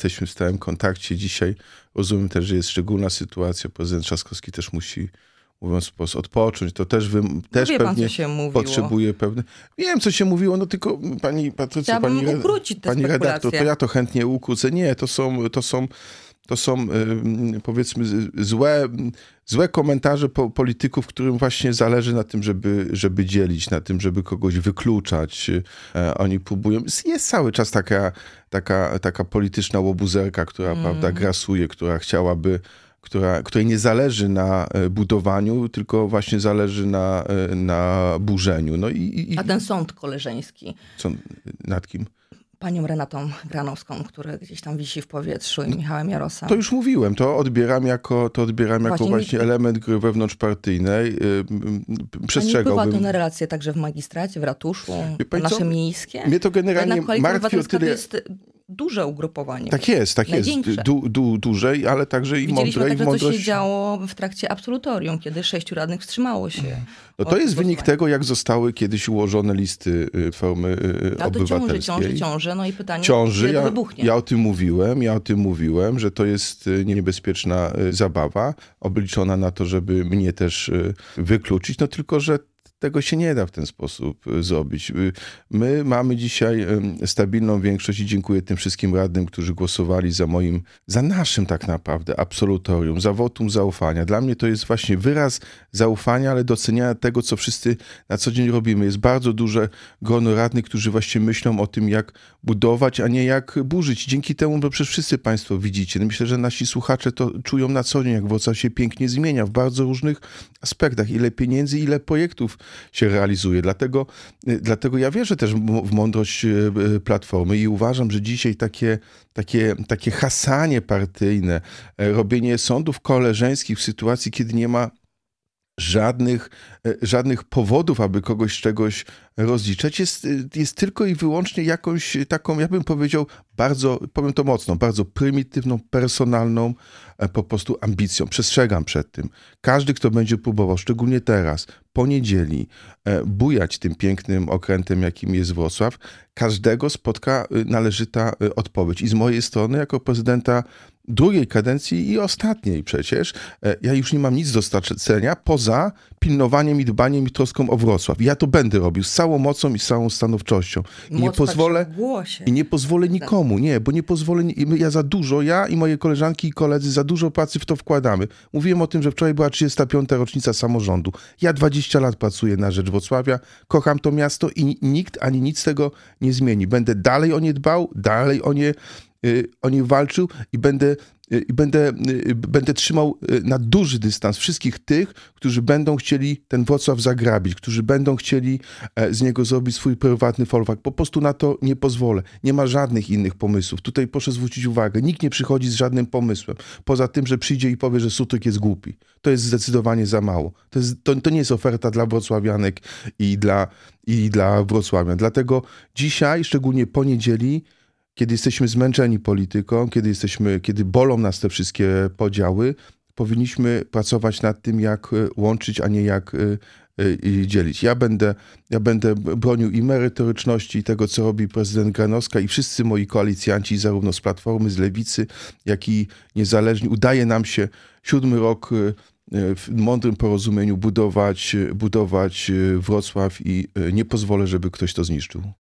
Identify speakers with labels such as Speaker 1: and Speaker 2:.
Speaker 1: jesteśmy w stałym kontakcie. Dzisiaj rozumiem też, że jest szczególna sytuacja. Prezydent Trzaskowski też musi, mówiąc wprost, odpocząć. To też
Speaker 2: Wie pan,
Speaker 1: pewnie
Speaker 2: co się mówiło.
Speaker 1: potrzebuje pewne... Wiem, co się mówiło, no tylko pani Patrycja,
Speaker 2: Chciałabym ukrócić te
Speaker 1: pani redaktor,
Speaker 2: spekulacje.
Speaker 1: to ja to chętnie ukrócę. Nie, to są powiedzmy złe komentarze polityków, którym właśnie zależy na tym, żeby dzielić, na tym, żeby kogoś wykluczać. Oni próbują. Jest cały czas taka polityczna łobuzerka, która prawda, grasuje, która chciałaby, której nie zależy na budowaniu, tylko właśnie zależy na burzeniu. No
Speaker 2: A ten sąd koleżeński.
Speaker 1: Co, nad kim?
Speaker 2: Panią Renatą Granowską, która gdzieś tam wisi w powietrzu, i Michałem Jarosem.
Speaker 1: To już mówiłem, to odbieram jako właśnie element gry wewnątrzpartyjnej. Przestrzegałbym.
Speaker 2: A nie wpływa to na relacje także w magistracie, w ratuszu, nasze miejskie?
Speaker 1: Mnie to generalnie martwi o tyle...
Speaker 2: To jest duże ugrupowanie.
Speaker 1: Tak jest. Dłużej, ale także i mądre.
Speaker 2: Widzieliśmy także, co się działo w trakcie absolutorium, kiedy 6 radnych wstrzymało się.
Speaker 1: No to jest wynik tego, jak zostały kiedyś ułożone listy formy obywatelskiej.
Speaker 2: To ciąży, no i pytanie,
Speaker 1: kiedy
Speaker 2: to wybuchnie.
Speaker 1: Ja o tym mówiłem, że to jest niebezpieczna zabawa, obliczona na to, żeby mnie też wykluczyć, no tylko, że tego się nie da w ten sposób zrobić. My mamy dzisiaj stabilną większość i dziękuję tym wszystkim radnym, którzy głosowali za naszym tak naprawdę absolutorium, za wotum zaufania. Dla mnie to jest właśnie wyraz zaufania, ale doceniania tego, co wszyscy na co dzień robimy. Jest bardzo duże grono radnych, którzy właśnie myślą o tym, jak budować, a nie jak burzyć. Dzięki temu, bo przecież wszyscy państwo widzicie. No myślę, że nasi słuchacze to czują na co dzień, jak Wrocław się pięknie zmienia w bardzo różnych aspektach. Ile pieniędzy, ile projektów się realizuje. Dlatego ja wierzę też w mądrość Platformy i uważam, że dzisiaj takie hasanie partyjne, robienie sądów koleżeńskich w sytuacji, kiedy nie ma żadnych powodów, aby kogoś z czegoś rozliczać, jest tylko i wyłącznie jakąś taką, ja bym powiedział, powiem to mocno, bardzo prymitywną, personalną po prostu ambicją. Przestrzegam przed tym. Każdy, kto będzie próbował, szczególnie teraz, po niedzieli, bujać tym pięknym okrętem, jakim jest Wrocław, każdego spotka należyta odpowiedź. I z mojej strony, jako prezydenta drugiej kadencji i ostatniej przecież, ja już nie mam nic do stracenia poza pilnowaniem i dbaniem i troską o Wrocław. I ja to będę robił z całą mocą i z całą stanowczością. I nie pozwolę nikomu, bo nie pozwolę, ja i moje koleżanki i koledzy za dużo pracy w to wkładamy. Mówiłem o tym, że wczoraj była 35. rocznica samorządu. Ja 20 lat pracuję na rzecz Wrocławia, kocham to miasto i nikt ani nic tego nie zmieni. Będę dalej o nie dbał, dalej o nie walczył i będę trzymał na duży dystans wszystkich tych, którzy będą chcieli ten Wrocław zagrabić, którzy będą chcieli z niego zrobić swój prywatny folwark. Po prostu na to nie pozwolę. Nie ma żadnych innych pomysłów. Tutaj proszę zwrócić uwagę, nikt nie przychodzi z żadnym pomysłem. Poza tym, że przyjdzie i powie, że Sutryk jest głupi. To jest zdecydowanie za mało. To nie jest oferta dla wrocławianek i dla Wrocławia. Dlatego dzisiaj, szczególnie po niedzieli, kiedy jesteśmy zmęczeni polityką, kiedy bolą nas te wszystkie podziały, powinniśmy pracować nad tym, jak łączyć, a nie jak dzielić. Ja będę bronił i merytoryczności, i tego, co robi prezydent Granowska i wszyscy moi koalicjanci, zarówno z Platformy, z Lewicy, jak i niezależni. Udaje nam się 7. rok w mądrym porozumieniu budować Wrocław i nie pozwolę, żeby ktoś to zniszczył.